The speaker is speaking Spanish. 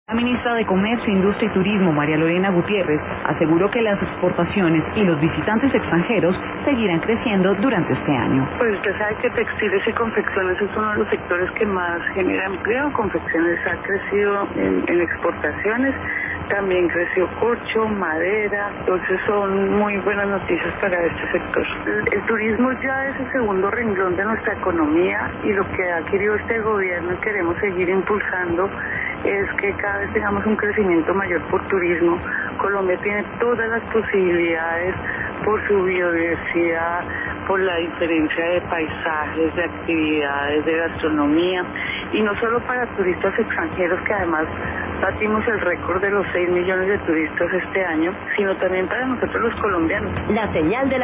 La ministra de Comercio, Industria y Turismo, María Lorena Gutiérrez, aseguró que las exportaciones y los visitantes extranjeros seguirán creciendo durante este año. Pues usted sabe que textiles y confecciones es uno de los sectores que más genera empleo. Confecciones ha crecido en exportaciones, también creció corcho, madera, entonces son muy buenas noticias para este sector. El turismo ya es el segundo renglón de nuestra economía y lo que ha querido este gobierno y queremos seguir impulsando es que cada vez tengamos un crecimiento mayor por turismo. Colombia tiene todas las posibilidades por su biodiversidad, por la diferencia de paisajes, de actividades, de gastronomía, y no solo para turistas extranjeros, que además batimos el récord de los 6 millones de turistas este año, sino también para nosotros los colombianos. La señal de la